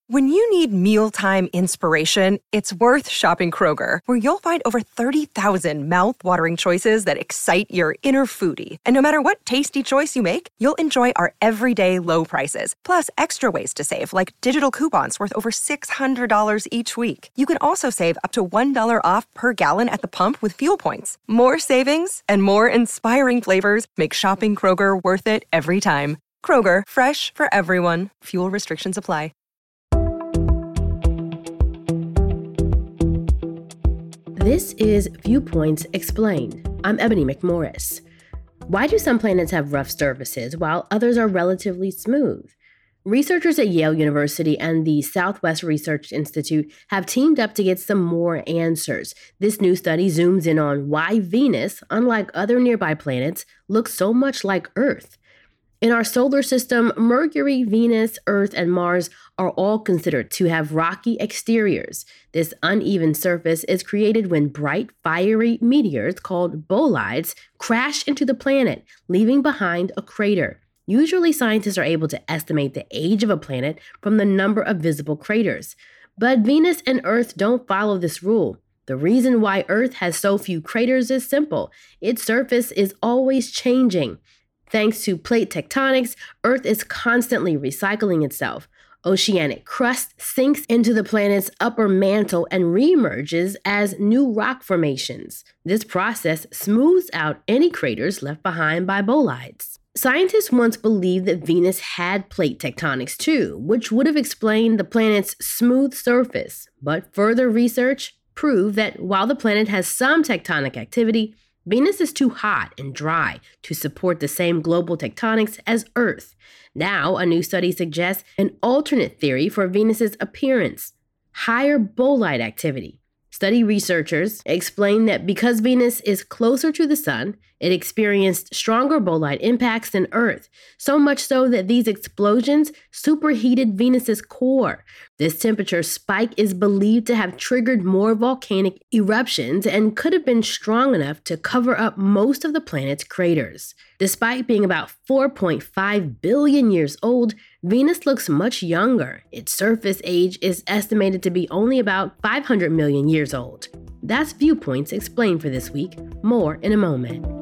When you need mealtime inspiration, it's worth shopping Kroger, where you'll find over 30,000 mouth-watering choices that excite your inner foodie. And no matter what tasty choice you make, you'll enjoy our everyday low prices, plus extra ways to save, like digital coupons worth over $600 each week. You can also save up to $1 off per gallon at the pump with fuel points. More savings and more inspiring flavors make shopping Kroger worth it every time. Kroger, fresh for everyone. Fuel restrictions apply. This is Viewpoints Explained. I'm Ebony McMorris. Why do some planets have rough surfaces while others are relatively smooth? Researchers at Yale University and the Southwest Research Institute have teamed up to get some more answers. This new study zooms in on why Venus, unlike other nearby planets, looks so much like Earth. In our solar system, Mercury, Venus, Earth, and Mars are all considered to have rocky exteriors. This uneven surface is created when bright, fiery meteors called bolides crash into the planet, leaving behind a crater. Usually, scientists are able to estimate the age of a planet from the number of visible craters. But Venus and Earth don't follow this rule. The reason why Earth has so few craters is simple. Its surface is always changing. Thanks to plate tectonics, Earth is constantly recycling itself. Oceanic crust sinks into the planet's upper mantle and reemerges as new rock formations. This process smooths out any craters left behind by bolides. Scientists once believed that Venus had plate tectonics too, which would have explained the planet's smooth surface. But further research proved that while the planet has some tectonic activity, Venus is too hot and dry to support the same global tectonics as Earth. Now, a new study suggests an alternate theory for Venus's appearance: higher bolide activity. Study researchers explain that because Venus is closer to the sun, it experienced stronger bolide impacts than Earth, so much so that these explosions superheated Venus's core. This temperature spike is believed to have triggered more volcanic eruptions and could have been strong enough to cover up most of the planet's craters. Despite being about 4.5 billion years old, Venus looks much younger. Its surface age is estimated to be only about 500 million years old. That's Viewpoints Explained for this week. More in a moment.